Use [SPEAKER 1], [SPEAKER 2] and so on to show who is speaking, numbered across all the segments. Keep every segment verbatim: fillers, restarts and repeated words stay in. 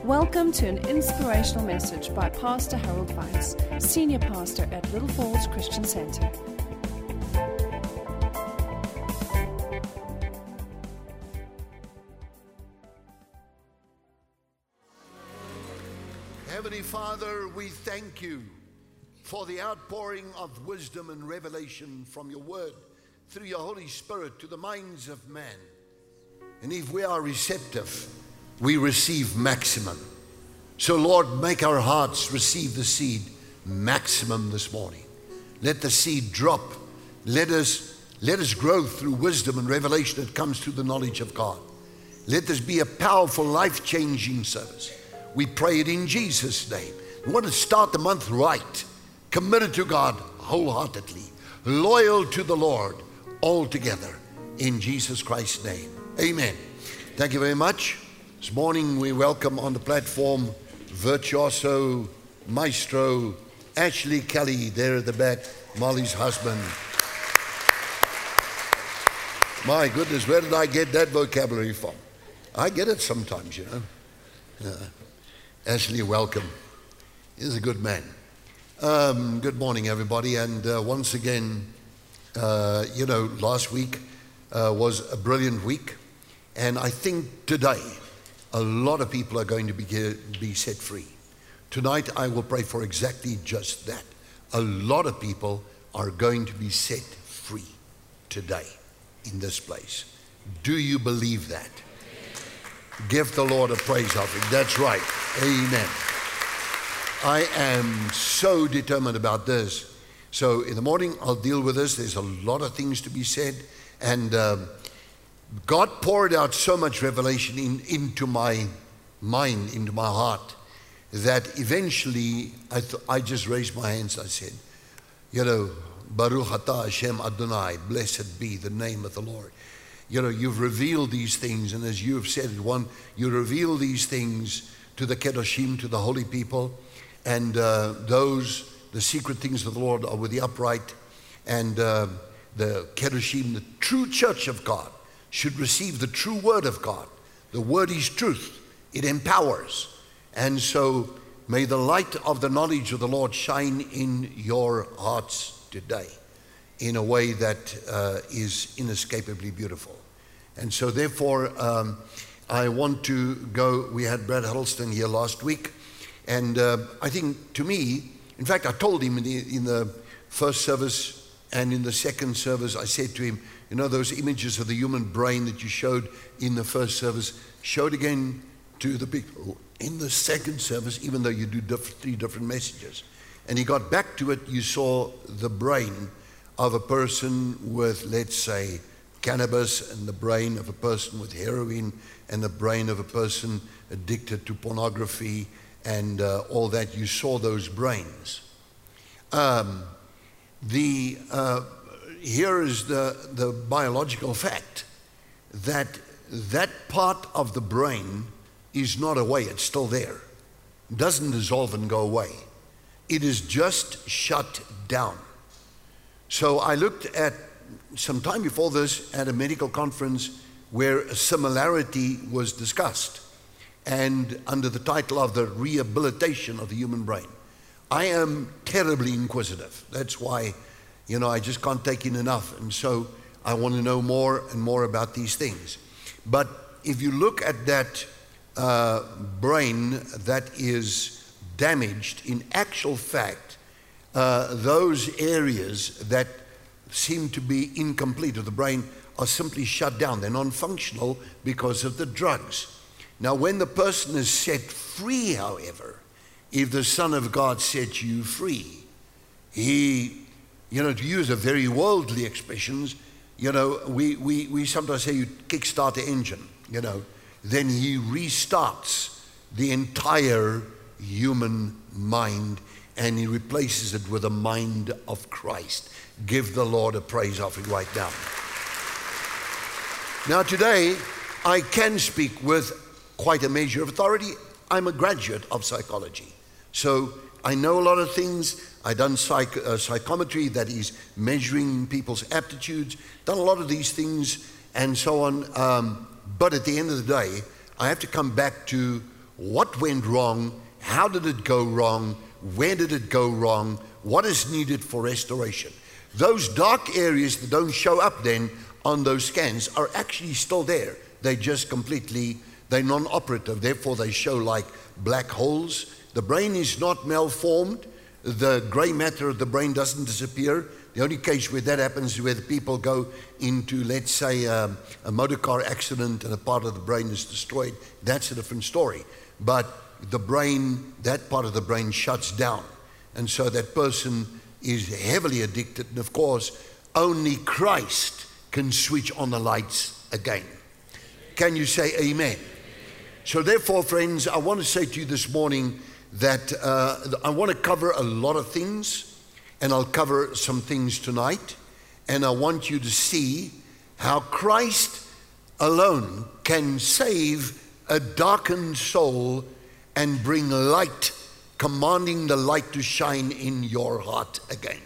[SPEAKER 1] Welcome to an inspirational message by Pastor Harold Weitz, Senior Pastor at Little Falls Christian Center.
[SPEAKER 2] Heavenly Father, we thank you for the outpouring of wisdom and revelation from your word through your Holy Spirit to the minds of man. And if we are receptive, we receive maximum. So Lord, make our hearts receive the seed maximum this morning. Let the seed drop. Let us, let us grow through wisdom and revelation that comes through the knowledge of God. Let this be a powerful, life-changing service. We pray it in Jesus' name. We want to start the month right, committed to God wholeheartedly, loyal to the Lord altogether, in Jesus Christ's name. Amen. Thank you very much. This morning we welcome on the platform virtuoso, maestro, Ashley Kelly, there at the back, Molly's husband. My goodness, where did I get that vocabulary from? I get it sometimes, you know. Uh, Ashley, welcome. He's a good man. Um, good morning, everybody. And uh, once again, uh, you know, last week uh, was a brilliant week. And I think today, a lot of people are going to be, be set free. Tonight, I will pray for exactly just that. A lot of people are going to be set free today in this place. Do you believe that? Give the Lord a praise offering. That's right. Amen. I am so determined about this. So in the morning, I'll deal with this. There's a lot of things to be said. And um, God poured out so much revelation in, into my mind, into my heart, that eventually I, th- I just raised my hands. I said, you know, Baruch atah Hashem Adonai, blessed be the name of the Lord. You know, you've revealed these things, and as you've said, one, you reveal these things to the Kedoshim, to the holy people, and uh, those, the secret things of the Lord are with the upright, and uh, the Kedoshim, the true church of God, should receive the true word of God. The word is truth. It empowers. And so may the light of the knowledge of the Lord shine in your hearts today in a way that uh, is inescapably beautiful. And so therefore, um, I want to go, we had Brad Huddleston here last week, and uh, I think to me, in fact, I told him in the, in the first service and in the second service, I said to him, you know, those images of the human brain that you showed in the first service, showed again to the people in the second service, even though you do diff- three different messages. And he got back to it, you saw the brain of a person with, let's say, cannabis, and the brain of a person with heroin, and the brain of a person addicted to pornography, and uh, all that. You saw those brains. Um, the uh, here is the, the biological fact that that part of the brain is not away. It's still there. It doesn't dissolve and go away. It is just shut down. So I looked at, some time before this, at a medical conference where a similarity was discussed, and under the title of the rehabilitation of the human brain. I am terribly inquisitive. That's why, you know, I just can't take in enough. And so I want to know more and more about these things. But if you look at that uh, brain that is damaged, in actual fact, uh, those areas that seem to be incomplete of the brain are simply shut down. They're non-functional because of the drugs. Now, when the person is set free, however, if the Son of God sets you free, he, you know, to use a very worldly expressions, you know, we, we, we sometimes say you kickstart the engine, you know, then he restarts the entire human mind, and he replaces it with a mind of Christ. Give the Lord a praise offering right now. Now today, I can speak with quite a measure of authority. I'm a graduate of psychology. So I know a lot of things. I've done psych, uh, psychometry, that is measuring people's aptitudes, done a lot of these things and so on. Um, but at the end of the day, I have to come back to what went wrong, how did it go wrong, where did it go wrong, what is needed for restoration. Those dark areas that don't show up then on those scans are actually still there. They just completely, they're non-operative, therefore they show like black holes. The brain is not malformed. The gray matter of the brain doesn't disappear. The only case where that happens is where the people go into, let's say, um, a motor car accident and a part of the brain is destroyed. That's a different story. But the brain, that part of the brain shuts down. And so that person is heavily addicted. And of course, only Christ can switch on the lights again. Can you say amen? So therefore, friends, I want to say to you this morning that uh, I want to cover a lot of things. And I'll cover some things tonight. And I want you to see how Christ alone can save a darkened soul and bring light, commanding the light to shine in your heart again.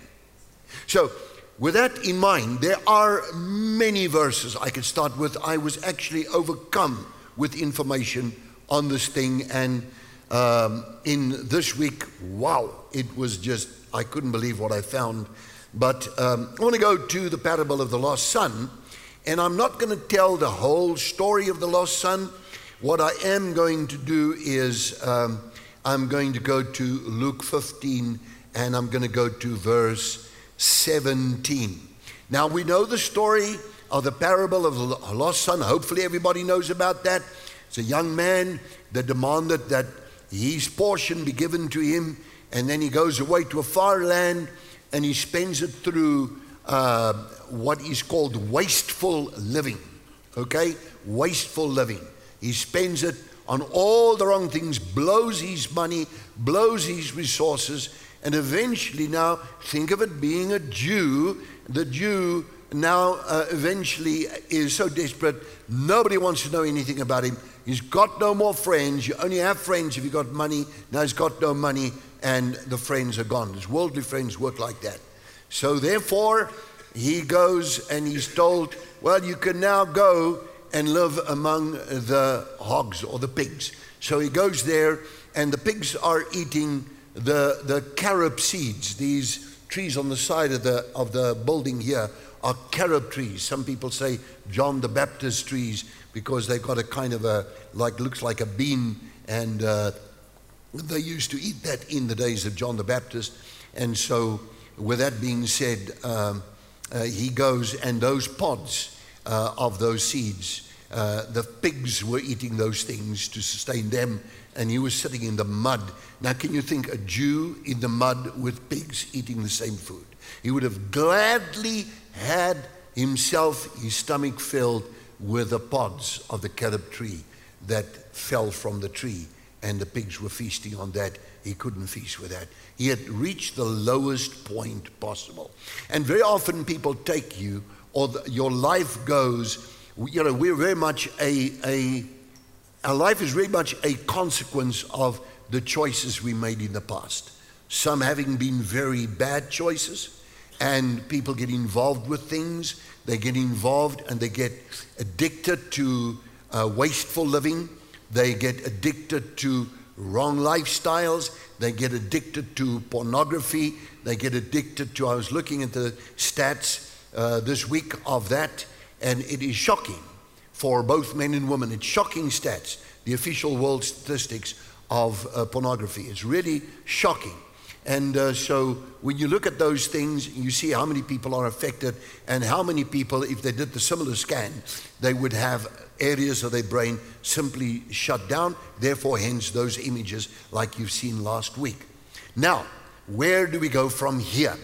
[SPEAKER 2] So with that in mind, there are many verses I could start with. I was actually overcome with information on this thing. And um, in this week, wow, it was just, I couldn't believe what I found. But um, I want to go to the parable of the lost son. And I'm not going to tell the whole story of the lost son. What I am going to do is um, I'm going to go to Luke fifteen and I'm going to go to verse seventeen. Now we know the story of the parable of the lost son. Hopefully everybody knows about that. It's a young man that demanded that his portion be given to him. And then he goes away to a far land and he spends it through uh, what is called wasteful living. Okay? Wasteful living. He spends it on all the wrong things, blows his money, blows his resources, and eventually now, think of it being a Jew. The Jew now uh, eventually is so desperate, nobody wants to know anything about him. He's got no more friends. You only have friends if you've got money. Now he's got no money. And the friends are gone. His worldly friends work like that. So therefore, he goes and he's told, well, you can now go and live among the hogs or the pigs. So he goes there and the pigs are eating the, the carob seeds. These trees on the side of the, of the building here are carob trees. Some people say John the Baptist trees because they've got a kind of a, like, looks like a bean, and uh, they used to eat that in the days of John the Baptist. And so with that being said, um, uh, he goes and those pods uh, of those seeds, uh, the pigs were eating those things to sustain them, and he was sitting in the mud. Now can you think a Jew in the mud with pigs eating the same food? He would have gladly had himself, his stomach filled with the pods of the carob tree that fell from the tree. And the pigs were feasting on that. He couldn't feast with that. He had reached the lowest point possible. And very often people take you, or the, your life goes, you know, we're very much a, a, our life is very much a consequence of the choices we made in the past. Some having been very bad choices, and people get involved with things. They get involved and they get addicted to uh, wasteful living. They get addicted to wrong lifestyles. They get addicted to pornography. They get addicted to, I was looking at the stats uh, this week of that, and it is shocking for both men and women. It's shocking stats, the official world statistics of uh, pornography. It's really shocking. And uh, so when you look at those things, you see how many people are affected and how many people, if they did the similar scan, they would have areas of their brain simply shut down. Therefore, hence those images like you've seen last week. Now, where do we go from here?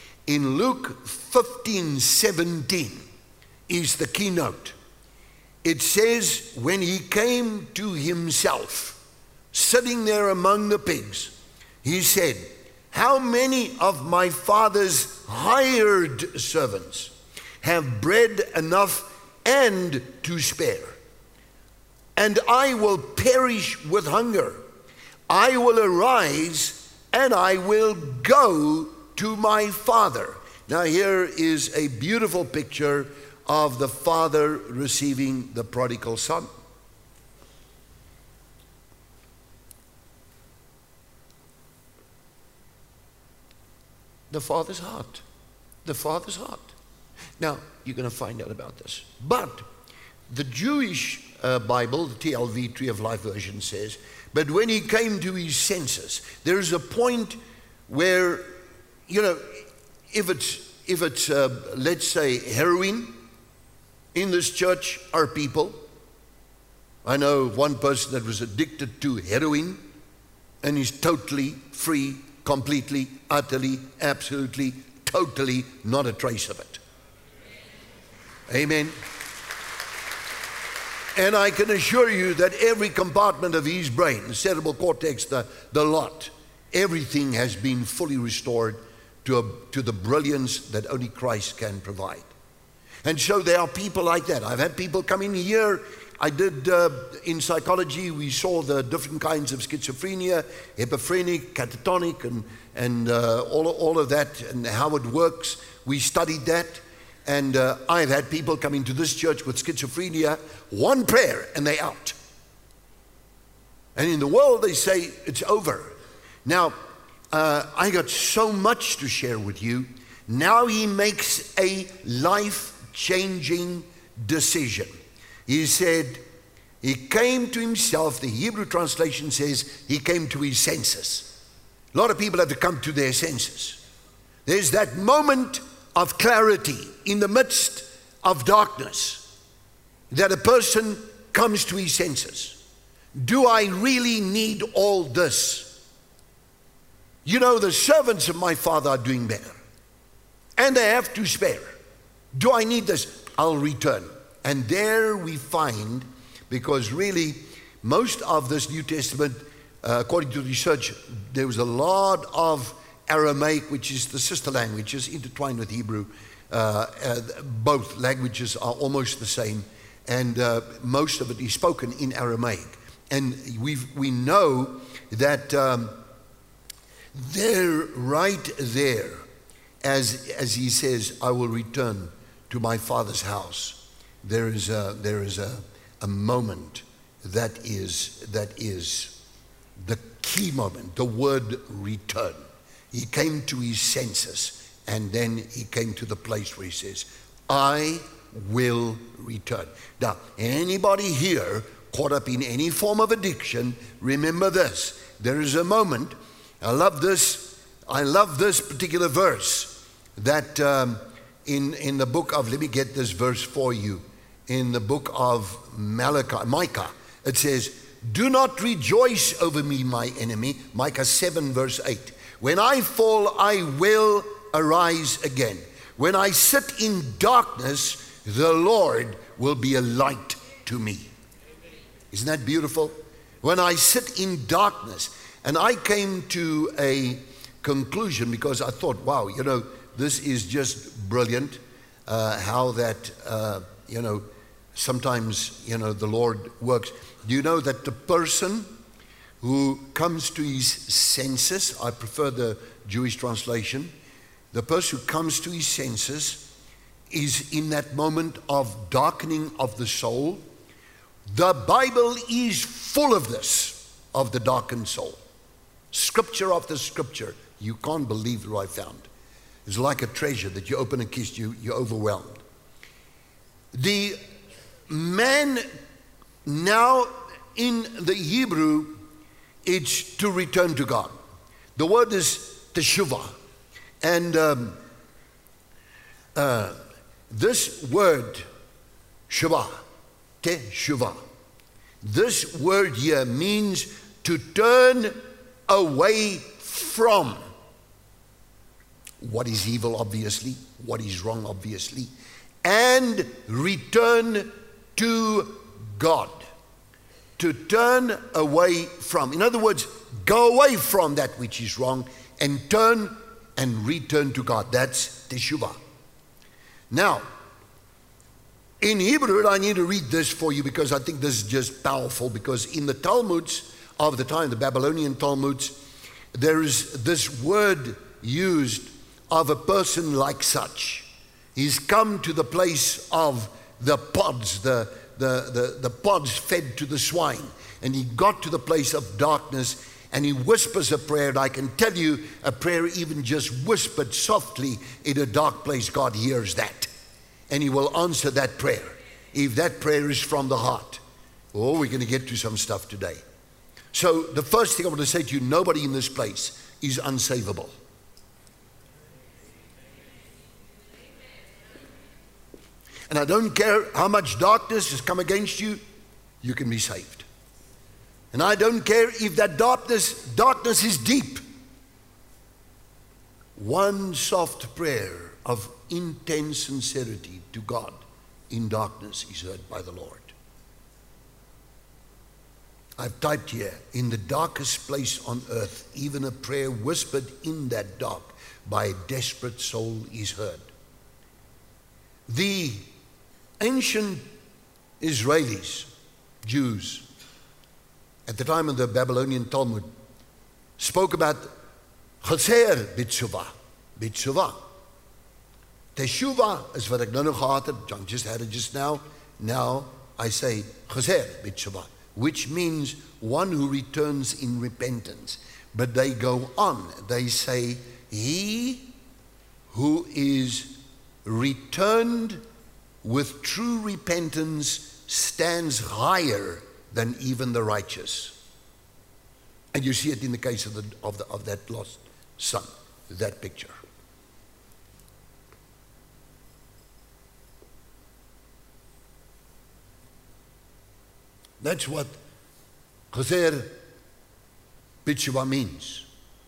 [SPEAKER 2] In Luke fifteen seventeen is the keynote. It says, when he came to himself, sitting there among the pigs, he said, how many of my father's hired servants have bread enough and to spare? And I will perish with hunger. I will arise and I will go to my father. Now here is a beautiful picture of the father receiving the prodigal son. the Father's heart. The Father's heart. Now, you're going to find out about this. But the Jewish uh, Bible, the T L V, Tree of Life version says, but when he came to his senses, there is a point where, you know, if it's, if it's uh, let's say, heroin, in this church are people. I know one person that was addicted to heroin and is totally free, completely, utterly, absolutely, totally, not a trace of it. Amen. And I can assure you that every compartment of his brain, the cerebral cortex, the, the lot, everything has been fully restored to, a, to the brilliance that only Christ can provide. And so there are people like that. I've had people come in here. I did, uh, in psychology, we saw the different kinds of schizophrenia, epiphrenic, catatonic, and, and uh, all, all of that, and how it works. We studied that. And uh, I've had people come into this church with schizophrenia, one prayer, and they're out. And in the world, they say, it's over. Now, uh, I got so much to share with you. Now he makes a life-changing decision. He said, he came to himself. The Hebrew translation says, he came to his senses. A lot of people have to come to their senses. There's that moment of clarity in the midst of darkness that a person comes to his senses. Do I really need all this? You know, the servants of my Father are doing better, and they have to spare. Do I need this? I'll return. And there we find, because really most of this New Testament, uh, according to research, there was a lot of Aramaic, which is the sister languages, intertwined with Hebrew. Uh, uh, both languages are almost the same, and uh, most of it is spoken in Aramaic. And we we know that um, there, right there, as as he says, I will return to my Father's house. There is a there is a, a moment that is that is the key moment. The word return. He came to his senses, and then he came to the place where he says, I will return. Now, anybody here caught up in any form of addiction, remember this. There is a moment, I love this, I love this particular verse, that um, in, in the book of, let me get this verse for you, in the book of Malachi, Micah, it says, do not rejoice over me, my enemy, Micah seven verse eight. When I fall, I will arise again. When I sit in darkness, the Lord will be a light to me. Isn't that beautiful? When I sit in darkness. And I came to a conclusion because I thought, wow, you know, this is just brilliant. Uh, how that, uh, you know, sometimes, you know, the Lord works. Do you know that the person who comes to his senses, I prefer the Jewish translation, the person who comes to his senses is in that moment of darkening of the soul. The Bible is full of this, of the darkened soul. Scripture after scripture. You can't believe what I found. It's like a treasure that you open a kiss, you, you're overwhelmed. The man now in the Hebrew, it's to return to God. The word is teshuvah. And um, uh, this word, shuvah, teshuvah, this word here means to turn away from what is evil, obviously, what is wrong, obviously, and return to God. To turn away from. In other words, go away from that which is wrong and turn and return to God. That's teshuvah. Now, in Hebrew, I need to read this for you because I think this is just powerful, because in the Talmuds of the time, the Babylonian Talmuds, there is this word used of a person like such. He's come to the place of the pods, the The, the, the pods fed to the swine. And he got to the place of darkness, and he whispers a prayer. And I can tell you, a prayer even just whispered softly in a dark place, God hears that. And he will answer that prayer if that prayer is from the heart. Oh, we're going to get to some stuff today. So the first thing I want to say to you, nobody in this place is unsavable. And I don't care how much darkness has come against you, you can be saved. And I don't care if that darkness, darkness is deep. One soft prayer of intense sincerity to God in darkness is heard by the Lord. I've typed here, in the darkest place on earth, even a prayer whispered in that dark by a desperate soul is heard. The ancient Israelis, Jews, at the time of the Babylonian Talmud, spoke about chaser b'teshuvah, b'teshuvah. Teshuvah is what ek nou nog gehad het. John just had it just now. Now I say chaser b'teshuvah, which means one who returns in repentance. But they go on. They say, he who is returned with true repentance stands higher than even the righteous. And you see it in the case of, the, of, the, of that lost son, that picture. That's what chaser b'teshuvah means.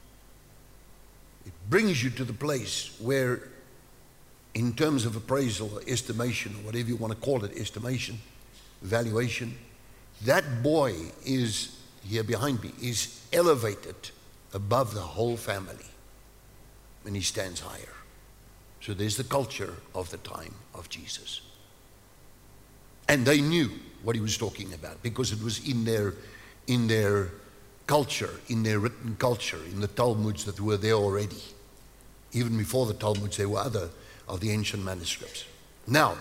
[SPEAKER 2] It brings you to the place where, in terms of appraisal or estimation, or whatever you want to call it, estimation, valuation, that boy is, here behind me, is elevated above the whole family. And he stands higher. So there's the culture of the time of Jesus. And they knew what he was talking about because it was in their, in their culture, in their written culture, in the Talmuds that were there already. Even before the Talmuds, there were other of the ancient manuscripts. Now,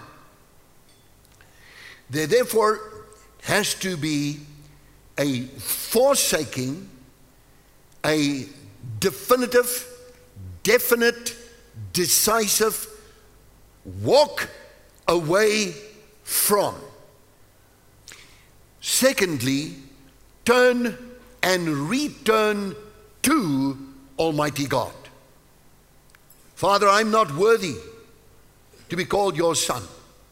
[SPEAKER 2] there therefore has to be a forsaking, a definitive, definite, decisive walk away from. Secondly, turn and return to Almighty God. Father, I'm not worthy to be called your son.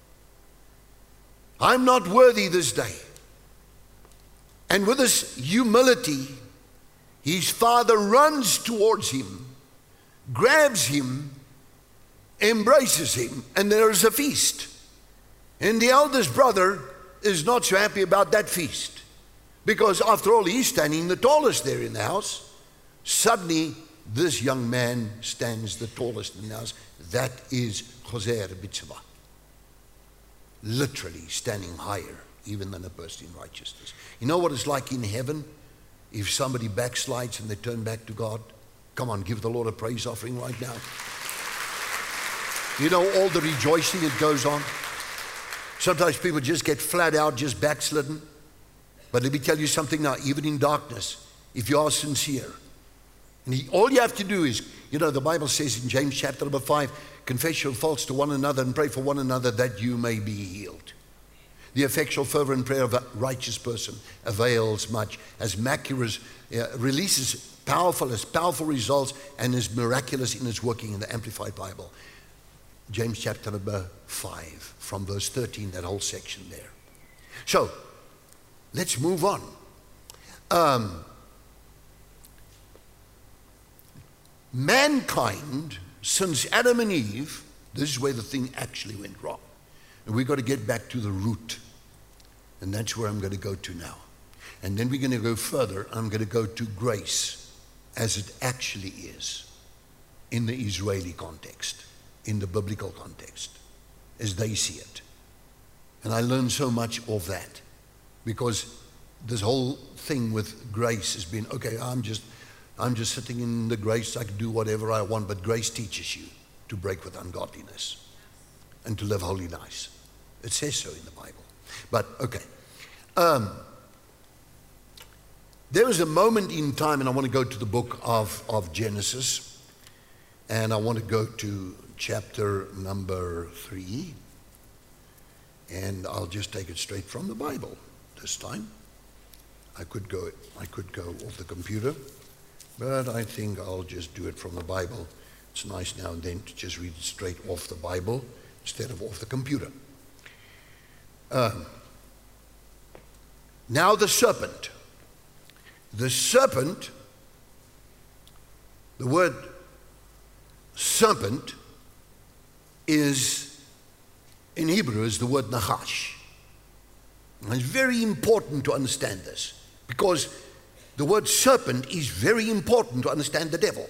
[SPEAKER 2] I'm not worthy this day. And with this humility, his father runs towards him, grabs him, embraces him, and there is a feast. And the eldest brother is not so happy about that feast, because after all, he's standing the tallest there in the house. Suddenly, this young man stands the tallest in the house. That is chaser b'teshuvah. Literally standing higher even than a person in righteousness. You know what it's like in heaven if somebody backslides and they turn back to God? Come on, give the Lord a praise offering right now. You know all the rejoicing that goes on. Sometimes people just get flat out, just backslidden. But let me tell you something now, even in darkness, if you are sincere, and he, all you have to do is, you know, the Bible says in James chapter number five, confess your faults to one another and pray for one another that you may be healed. The effectual fervent prayer of a righteous person avails much, as miraculous, uh, releases powerful, as powerful results, and is miraculous in its working in the Amplified Bible. James chapter number five, from verse thirteen, that whole section there. So, let's move on. Um, mankind, since Adam and Eve, this is where the thing actually went wrong. And we've got to get back to the root. And that's where I'm going to go to now. And then we're going to go further. I'm going to go to grace as it actually is in the Israeli context, in the biblical context, as they see it. And I learned so much of that, because this whole thing with grace has been, okay, I'm just, I'm just sitting in the grace, I can do whatever I want, but grace teaches you to break with ungodliness and to live holy lives. It says so in the Bible. But, okay. Um, There was a moment in time, and I want to go to the book of, of Genesis, and I want to go to chapter number three, and I'll just take it straight from the Bible this time. I could go, I could go off the computer, but I think I'll just do it from the Bible. It's nice now and then to just read it straight off the Bible instead of off the computer. Um, now the serpent. The serpent, the word serpent is, in Hebrew, is the word nachash. And it's very important to understand this, because the word serpent is very important to understand the devil.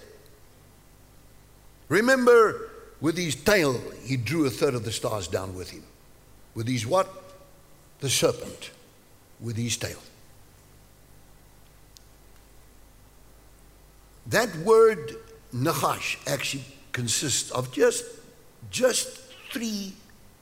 [SPEAKER 2] Remember, with his tail, he drew a third of the stars down with him. With his what? The serpent, with his tail. That word nachash actually consists of just, just three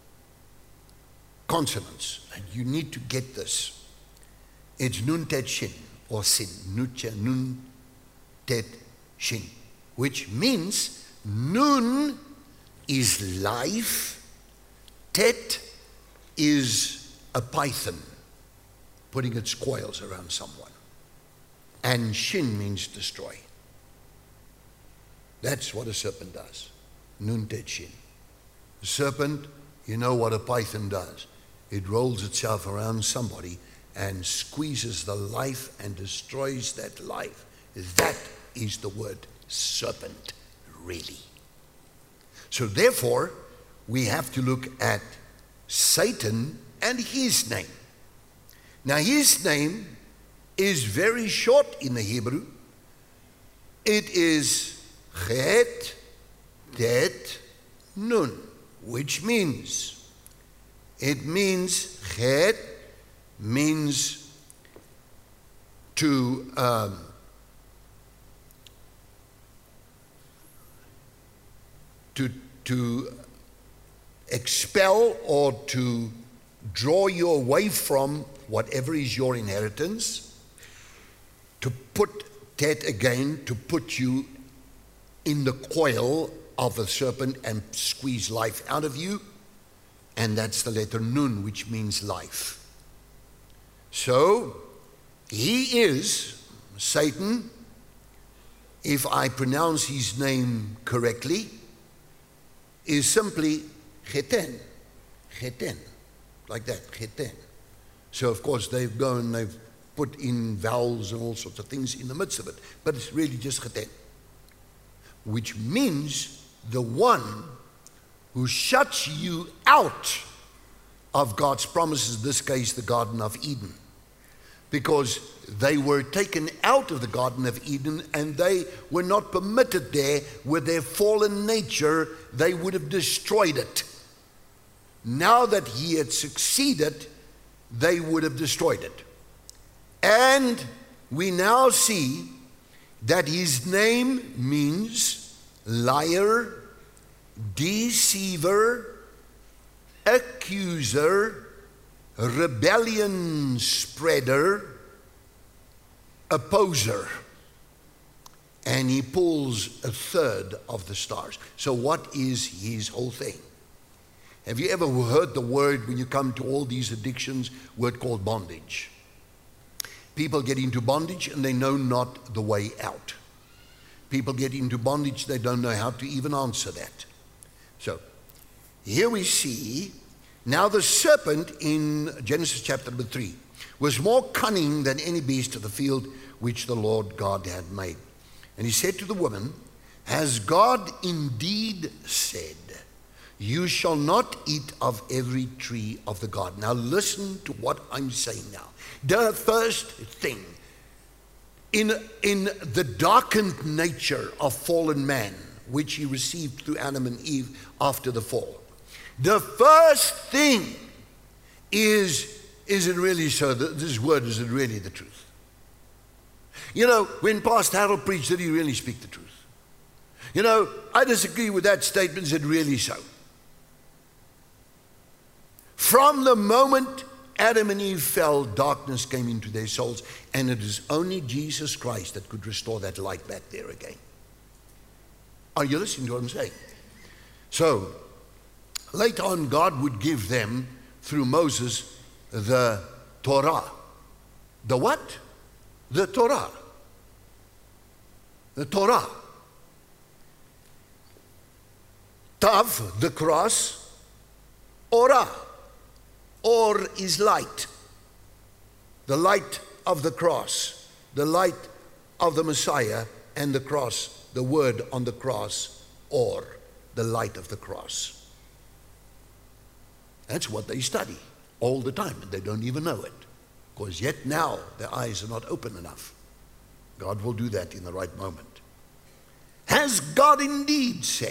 [SPEAKER 2] consonants. And you need to get this. It's nun tet shin, or sin. Nun tet shin, which means nun is life, tet is a python putting its coils around someone, and shin means destroy. That's what a serpent does. Nun tet shin. A serpent, you know what a python does. It rolls itself around somebody and squeezes the life and destroys that life. That is the word serpent, really. So therefore, we have to look at Satan and his name. Now his name is very short in the Hebrew. It is Het, Tet, Nun, which means, it means, Het means to um, to to expel or to draw you away from whatever is your inheritance, to put Tet again, to put you in the coil of a serpent and squeeze life out of you. And that's the letter Nun, which means life. So, he is, Satan, if I pronounce his name correctly, is simply Cheten. Cheten. Like that, Cheten. So, of course, they've gone, they've put in vowels and all sorts of things in the midst of it. But it's really just Cheten. Which means the one who shuts you out of God's promises, in this case the Garden of Eden, because they were taken out of the Garden of Eden and they were not permitted there. With their fallen nature, they would have destroyed it. Now that he had succeeded, they would have destroyed it. And we now see that his name means liar, deceiver, accuser, rebellion spreader, opposer. And he pulls a third of the stars. So what is his whole thing? Have you ever heard the word, when you come to all these addictions, word called bondage? People get into bondage and they know not the way out. People get into bondage, they don't know how to even answer that. So, here we see, now the serpent in Genesis chapter number three was more cunning than any beast of the field which the Lord God had made. And he said to the woman, has God indeed said, you shall not eat of every tree of the garden? Now listen to what I'm saying now. The first thing, in, in the darkened nature of fallen man, which he received through Adam and Eve after the fall, the first thing is, is it really so? This word, is it really the truth? You know, when Pastor Harold preached, did he really speak the truth? You know, I disagree with that statement. Is it really so? From the moment Adam and Eve fell, darkness came into their souls, and it is only Jesus Christ that could restore that light back there again. Are you listening to what I'm saying? So, later on, God would give them, through Moses, the Torah. The what? The Torah. The Torah. Tav, the cross. Ora. Or is light. The light of the cross. The light of the Messiah and the cross. The word on the cross. Or the light of the cross. That's what they study all the time, and they don't even know it. Because yet now their eyes are not open enough. God will do that in the right moment. Has God indeed said,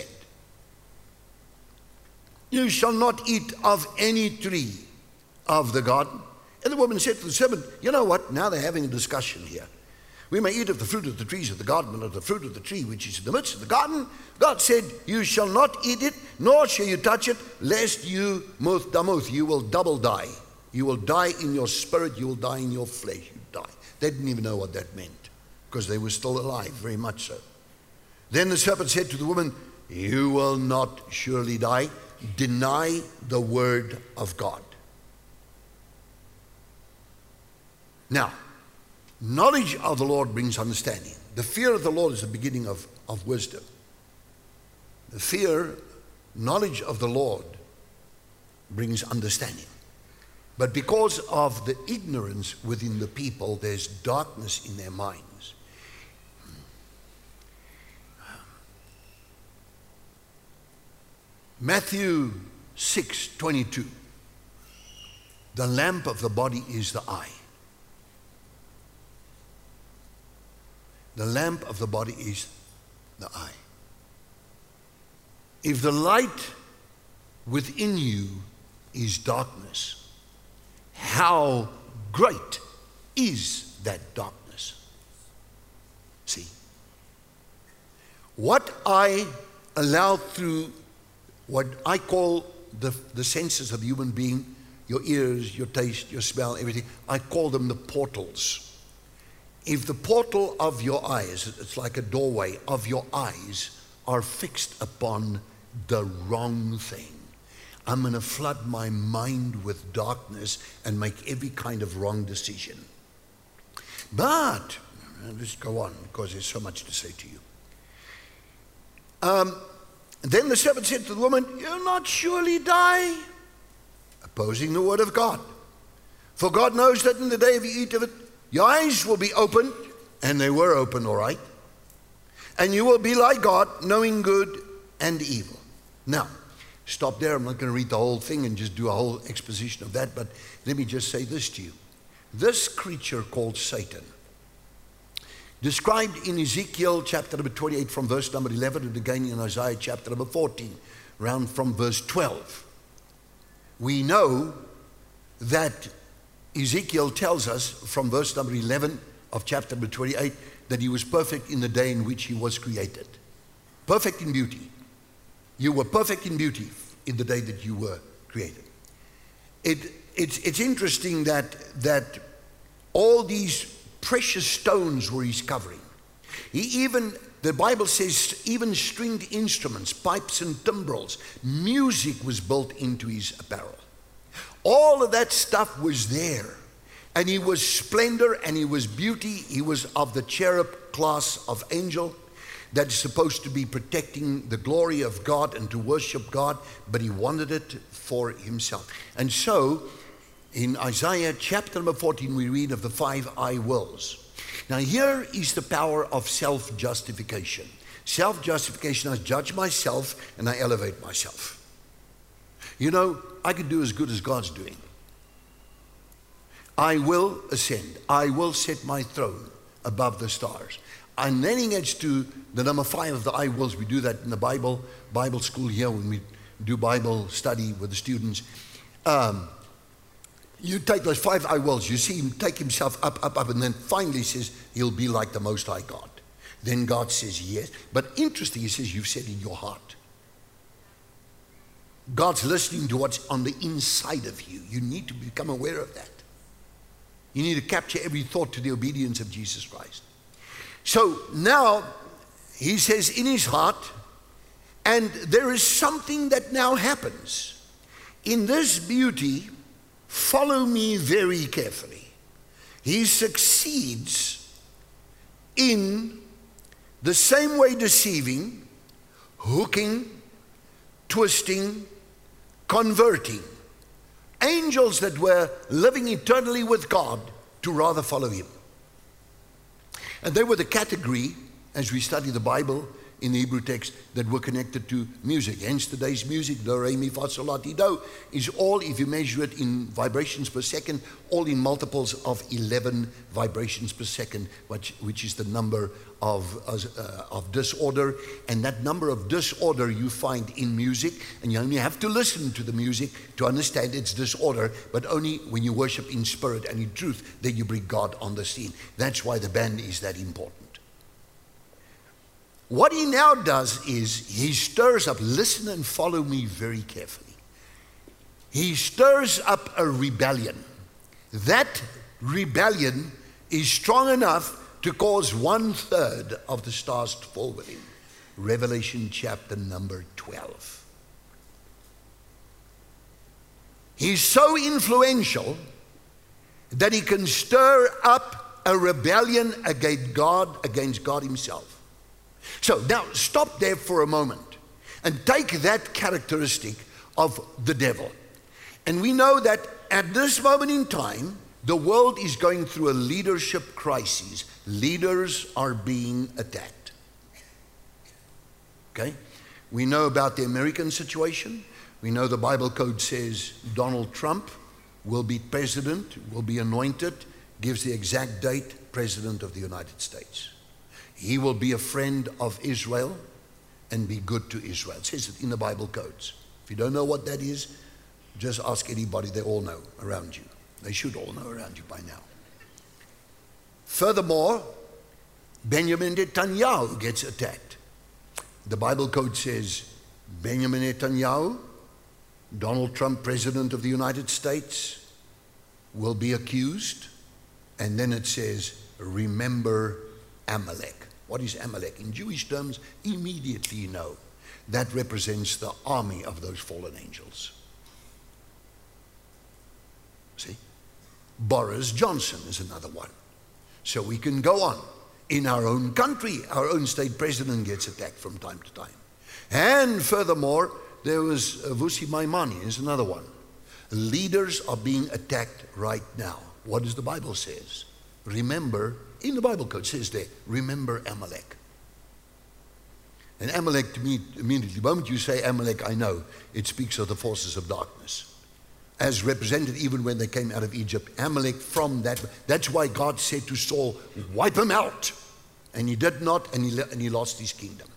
[SPEAKER 2] you shall not eat of any tree of the garden? And the woman said to the serpent, you know what? Now they're having a discussion here. We may eat of the fruit of the trees of the garden, but of the fruit of the tree which is in the midst of the garden, God said, you shall not eat it, nor shall you touch it, lest you muth damuth, you will double die. You will die in your spirit, you will die in your flesh, you die. They didn't even know what that meant, because they were still alive, very much so. Then the serpent said to the woman, you will not surely die. Deny the word of God. Now, knowledge of the Lord brings understanding. The fear of the Lord is the beginning of, of wisdom. The fear, knowledge of the Lord brings understanding. But because of the ignorance within the people, there's darkness in their minds. Matthew six twenty-two. The lamp of the body is the eye. The lamp of the body is the eye. If the light within you is darkness, how great is that darkness? See, what I allow through what I call the, the senses of the human being, your ears, your taste, your smell, everything, I call them the portals. If the portal of your eyes, it's like a doorway of your eyes, are fixed upon the wrong thing, I'm going to flood my mind with darkness and make every kind of wrong decision. But, let's go on because there's so much to say to you. Um, then the serpent said to the woman, you'll not surely die, opposing the word of God. For God knows that in the day of you eat of it, your eyes will be opened, and they were open, all right. And you will be like God, knowing good and evil. Now, stop there. I'm not going to read the whole thing and just do a whole exposition of that, but let me just say this to you. This creature called Satan, described in Ezekiel chapter number twenty-eight from verse number eleven, and again in Isaiah chapter number fourteen, round from verse twelve. We know that Ezekiel tells us from verse number eleven of chapter number twenty-eight that he was perfect in the day in which he was created. Perfect in beauty. You were perfect in beauty in the day that you were created. It, it's, it's interesting that, that all these precious stones were his covering. He even, the Bible says, even stringed instruments, pipes and timbrels, music was built into his apparel. All of that stuff was there. And he was splendor and he was beauty. He was of the cherub class of angel that's supposed to be protecting the glory of God and to worship God, but he wanted it for himself. And so, in Isaiah chapter number fourteen, we read of the five I wills. Now here is the power of self-justification. Self-justification, I judge myself and I elevate myself. You know, I could do as good as God's doing. I will ascend. I will set my throne above the stars. And then he gets to the number five of the I wills. We do that in the Bible, Bible school here when we do Bible study with the students. Um, you take those five I wills. You see him take himself up, up, up, and then finally says he'll be like the Most High God. Then God says yes. But interesting, he says you've said in your heart. God's listening to what's on the inside of you. You need to become aware of that. You need to capture every thought to the obedience of Jesus Christ. So now, he says in his heart, and there is something that now happens. In this beauty, follow me very carefully. He succeeds in the same way deceiving, hooking, twisting, converting angels that were living eternally with God to rather follow him. And they were the category, as we study the Bible in the Hebrew text, that were connected to music. Hence today's music, do, re, mi, fa, sol, la, ti, do, is all, if you measure it in vibrations per second, all in multiples of eleven vibrations per second, which, which is the number of, uh, of disorder. And that number of disorder you find in music, and you only have to listen to the music to understand its disorder, but only when you worship in spirit and in truth, then you bring God on the scene. That's why the band is that important. What he now does is he stirs up, listen and follow me very carefully. He stirs up a rebellion. That rebellion is strong enough to cause one third of the stars to fall with him. Revelation chapter number twelve. He's so influential that he can stir up a rebellion against God, against God himself. So now stop there for a moment and take that characteristic of the devil. And we know that at this moment in time, the world is going through a leadership crisis. Leaders are being attacked. Okay? We know about the American situation. We know the Bible code says Donald Trump will be president, will be anointed, gives the exact date, President of the United States. He will be a friend of Israel and be good to Israel. It says it in the Bible codes. If you don't know what that is, just ask anybody. They all know around you. They should all know around you by now. Furthermore, Benjamin Netanyahu gets attacked. The Bible code says Benjamin Netanyahu, Donald Trump, President of the United States, will be accused. And then it says, remember Amalek. What is Amalek? In Jewish terms, immediately you know that represents the army of those fallen angels. See? Boris Johnson is another one. So we can go on. In our own country, our own state president gets attacked from time to time. And furthermore, there was uh, Vusi Maimani is another one. Leaders are being attacked right now. What does the Bible says? Remember, in the Bible code says there, remember Amalek. And Amalek, to me, immediately, the moment you say Amalek, I know it speaks of the forces of darkness. As represented even when they came out of Egypt, Amalek from that. That's why God said to Saul, wipe him out. And he did not, and he, and he lost his kingdom.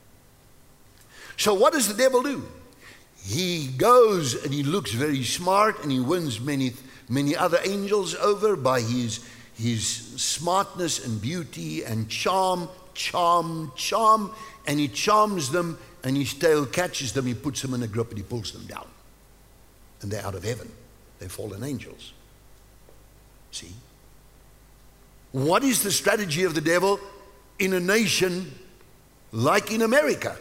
[SPEAKER 2] So what does the devil do? He goes and he looks very smart and he wins many, many other angels over by his his smartness and beauty and charm, charm, charm, and he charms them, and his tail catches them, he puts them in a grip and he pulls them down. And they're out of heaven. They're fallen angels. See? What is the strategy of the devil in a nation like in America?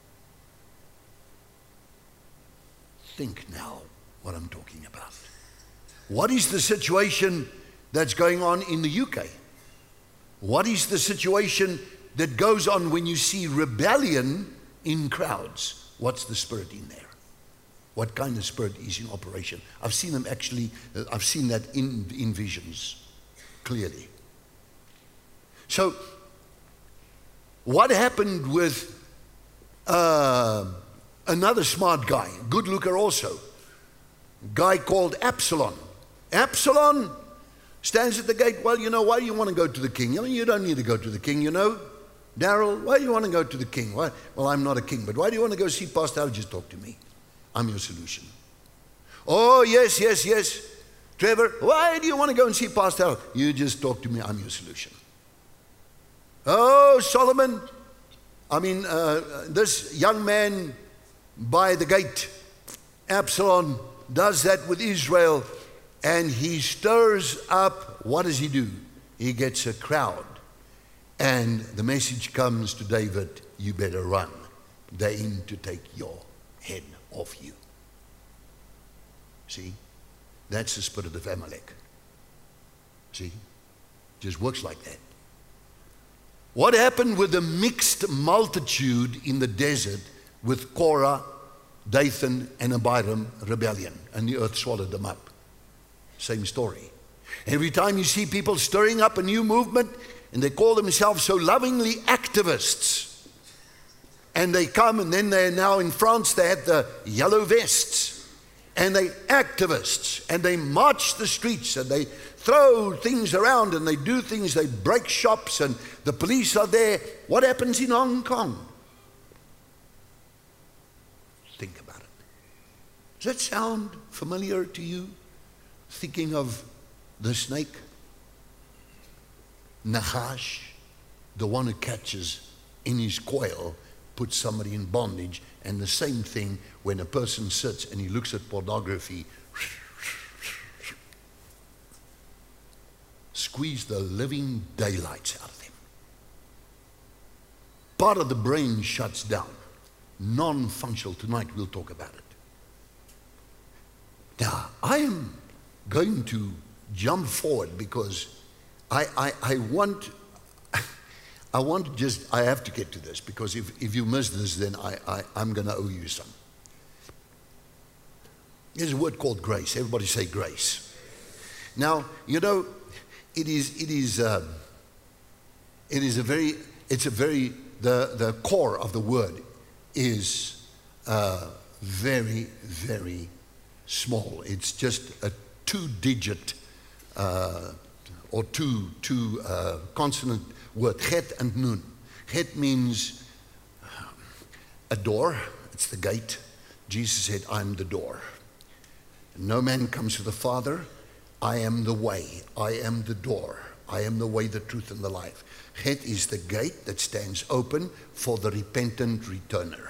[SPEAKER 2] Think now what I'm talking about. What is the situation that's going on in the U K? What is the situation that goes on when you see rebellion in crowds? What's the spirit in there? What kind of spirit is in operation? I've seen them actually, uh, I've seen that in, in visions, clearly. So, what happened with uh, another smart guy, good looker also, guy called Absalom. Absalom stands at the gate. Well, you know, why do you want to go to the king? You know, you don't need to go to the king, you know. Daryl, why do you want to go to the king? Why? Well, I'm not a king, but why do you want to go see Pastor Al? Just talk to me. I'm your solution. Oh, yes, yes, yes. Trevor, why do you want to go and see Pastor Al? You just talk to me. I'm your solution. Oh, Solomon, I mean, uh, this young man by the gate, Absalom does that with Israel, and he stirs up, what does he do? He gets a crowd, and the message comes to David, you better run. They aim to take your head off you. See? That's the spirit of Amalek. See? Just works like that. What happened with the mixed multitude in the desert with Korah, Dathan, and Abiram rebellion? And the earth swallowed them up. Same story. Every time you see people stirring up a new movement, and they call themselves so lovingly activists, and they come, and then they're now in France, they had the yellow vests, and they activists, and they march the streets, and they throw things around, and they do things, they break shops, and the police are there. What happens in Hong Kong? Think about it. Does that sound familiar to you? Thinking of the snake? Nahash, the one who catches in his coil, puts somebody in bondage. And the same thing when a person sits and he looks at pornography, squeeze the living daylights out of him. Part of the brain shuts down. Non-functional. Tonight we'll talk about it. Now, I am going to jump forward because I, I, I want I want to just, I have to get to this, because if, if you miss this, then I, I, I'm going to owe you some. There's a word called grace. Everybody say grace. Now, you know, it is, it is, uh, it is a very, it's a very, the, the core of the word is uh, very, very small. It's just a two-digit uh, or two, two uh, consonant word, chet and nun. Chet means a door. It's the gate. Jesus said, I'm the door. No man comes to the Father. I am the way. I am the door. I am the way, the truth, and the life. Chet is the gate that stands open for the repentant returner.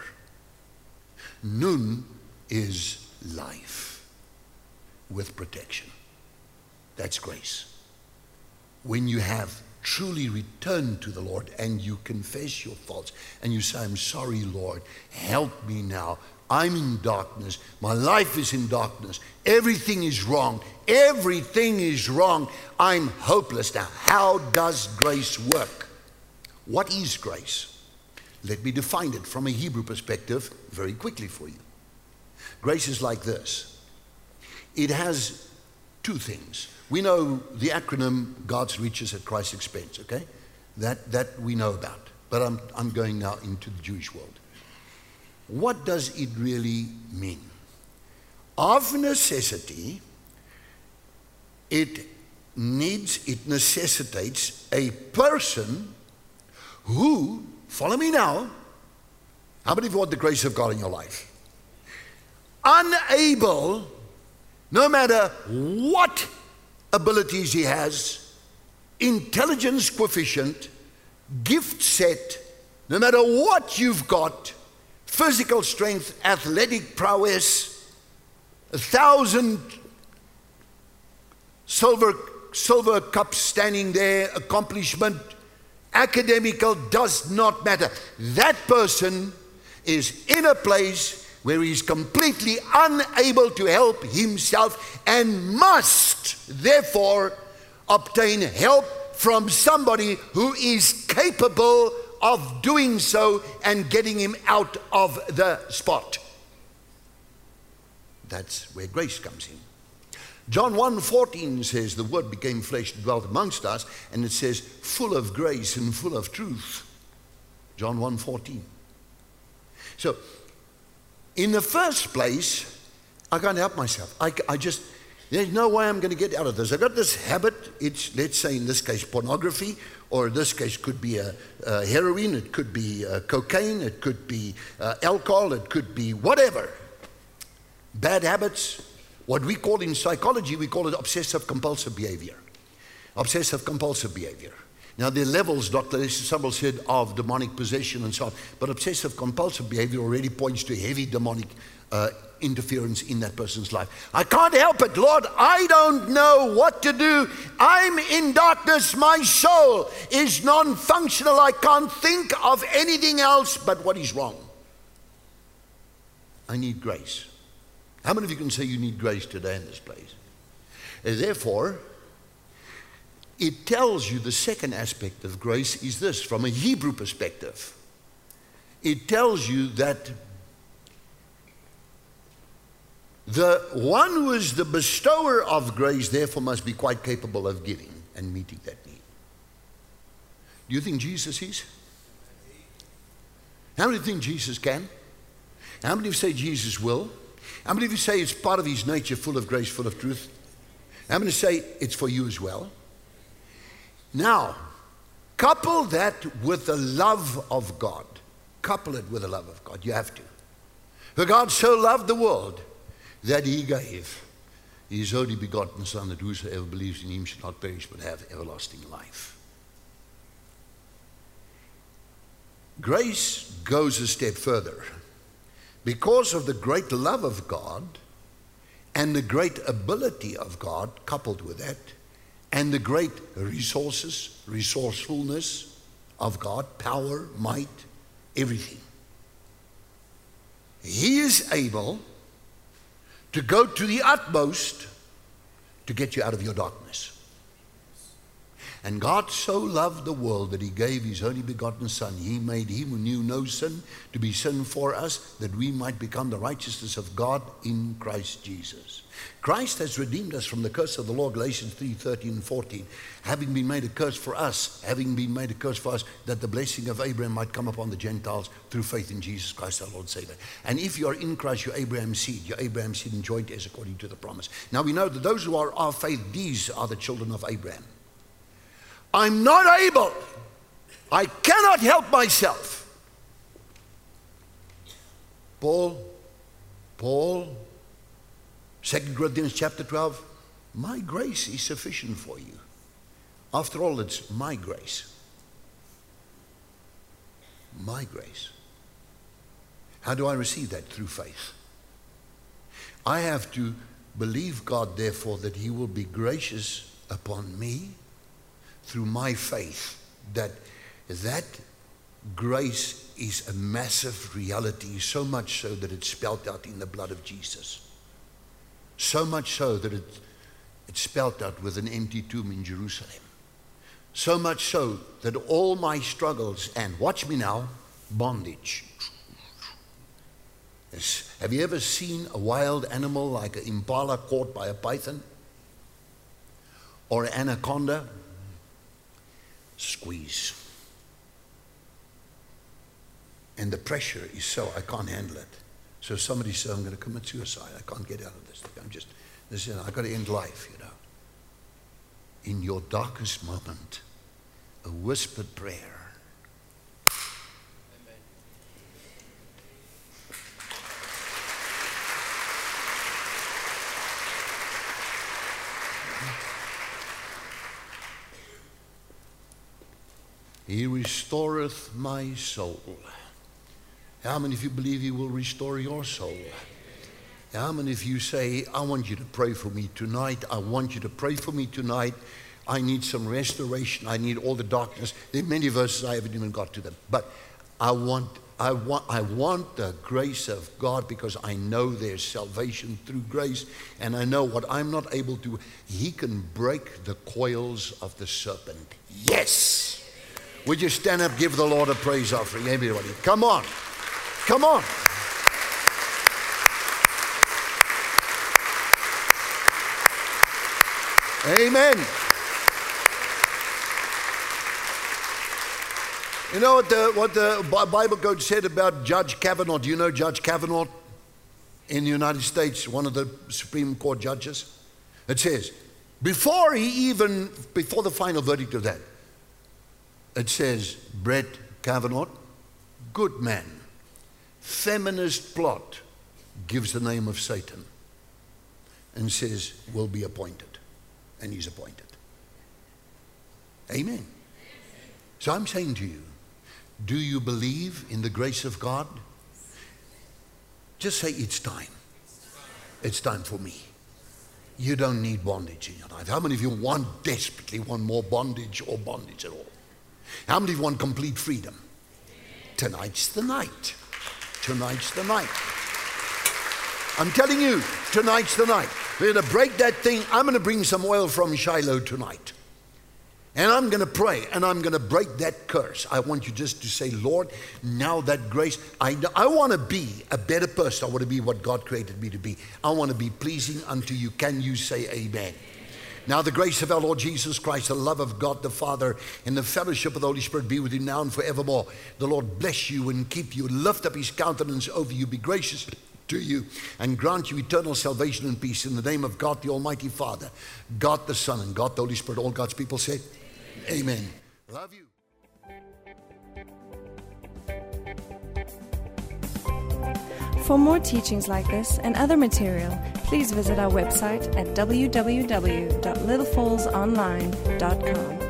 [SPEAKER 2] Nun is life with protection. That's grace. When you have truly returned to the Lord and you confess your faults and you say, I'm sorry, Lord, help me now. I'm in darkness. My life is in darkness. Everything is wrong. Everything is wrong. I'm hopeless. Now, how does grace work? What is grace? Let me define it from a Hebrew perspective very quickly for you. Grace is like this. It has two things. We know the acronym God's riches at Christ's expense, okay? That, that we know about. But I'm, I'm going now into the Jewish world. What does it really mean? Of necessity, it needs, it necessitates a person who, follow me now, how many of you want the grace of God in your life? Unable, no matter what abilities he has, intelligence coefficient, gift set, no matter what you've got, physical strength, athletic prowess, a thousand silver silver cups standing there, accomplishment, academical, does not matter. That person is in a place where he's completely unable to help himself and must therefore obtain help from somebody who is capable of doing so and getting him out of the spot. That's where grace comes in. John one fourteen says, the word became flesh and dwelt amongst us, and it says, full of grace and full of truth. John one fourteen. So, in the first place, I can't help myself. I, I just, there's no way I'm going to get out of this. I've got this habit. It's, let's say in this case, pornography, or in this case, could be a, a heroin, it could be a cocaine, it could be uh, alcohol, it could be whatever. Bad habits. What we call in psychology, we call it obsessive compulsive behavior. Obsessive compulsive behavior. Now, there are levels, Doctor Subble said, of demonic possession and so on. But obsessive compulsive behavior already points to heavy demonic uh, interference in that person's life. I can't help it, Lord. I don't know what to do. I'm in darkness. My soul is non-functional. I can't think of anything else but what is wrong. I need grace. How many of you can say you need grace today in this place? And therefore, it tells you the second aspect of grace is this, from a Hebrew perspective. It tells you that the one who is the bestower of grace, therefore, must be quite capable of giving and meeting that need. Do you think Jesus is? How many think Jesus can? How many of you say Jesus will? How many of you say it's part of his nature, full of grace, full of truth? How many say it's for you as well? Now, couple that with the love of God. Couple it with the love of God. You have to. For God so loved the world that he gave his only begotten Son, that whosoever believes in him should not perish but have everlasting life. Grace goes a step further. Because of the great love of God and the great ability of God coupled with that, and the great resources, resourcefulness of God, power, might, everything, he is able to go to the utmost to get you out of your darkness. And God so loved the world that he gave his only begotten Son. He made him who knew no sin to be sin for us, that we might become the righteousness of God in Christ Jesus. Christ has redeemed us from the curse of the law, Galatians three, thirteen and fourteen, having been made a curse for us, having been made a curse for us, that the blessing of Abraham might come upon the Gentiles through faith in Jesus Christ our Lord and Savior. And if you are in Christ, you're Abraham's seed, you're Abraham's seed and joint heirs according to the promise. Now we know that those who are of faith, these are the children of Abraham. I'm not able, I cannot help myself. Paul, Paul, Second Corinthians chapter twelve, my grace is sufficient for you. After all, it's my grace. My grace. How do I receive that? Through faith. I have to believe God, therefore, that he will be gracious upon me through my faith, that that grace is a massive reality, so much so that it's spelled out in the blood of Jesus. So much so that it, it's spelled out with an empty tomb in Jerusalem. So much so that all my struggles and, watch me now, bondage. Yes. Have you ever seen a wild animal like an impala caught by a python? Or an anaconda? Squeeze. And the pressure is so, I can't handle it. So somebody said, I'm going to commit suicide. I can't get out of this thing. I'm just, this is, I've got to end life, you know. In your darkest moment, a whispered prayer. He restoreth my soul. How many of you believe he will restore your soul? How many of you say, I want you to pray for me tonight. I want you to pray for me tonight. I need some restoration. I need all the darkness. There are many verses I haven't even got to them. But I want, I want, I want the grace of God, because I know there's salvation through grace. And I know what I'm not able to, he can break the coils of the serpent. Yes! Would you stand up, give the Lord a praise offering, everybody? Come on. Come on. Amen. You know what the, what the Bible code said about Judge Kavanaugh? Do you know Judge Kavanaugh in the United States, one of the Supreme Court judges? It says, before he even, before the final verdict of that, it says, Brett Kavanaugh, good man, feminist plot, gives the name of Satan and says, will be appointed. And he's appointed. Amen. So I'm saying to you, do you believe in the grace of God? Just say, it's time. It's time for me. You don't need bondage in your life. How many of you want, desperately want more bondage or bondage at all? How many of you want complete freedom? Tonight's the night. Tonight's the night. I'm telling you, tonight's the night. We're going to break that thing. I'm going to bring some oil from Shiloh tonight. And I'm going to pray, and I'm going to break that curse. I want you just to say, Lord, now that grace, I, I want to be a better person. I want to be what God created me to be. I want to be pleasing unto you. Can you say amen? Now the grace of our Lord Jesus Christ, the love of God the Father, and the fellowship of the Holy Spirit be with you now and forevermore. The Lord bless you and keep you, lift up his countenance over you, be gracious to you, and grant you eternal salvation and peace in the name of God the Almighty Father, God the Son, and God the Holy Spirit. All God's people say amen. Love you.
[SPEAKER 1] For more teachings like this and other material, please visit our website at w w w dot little falls online dot com.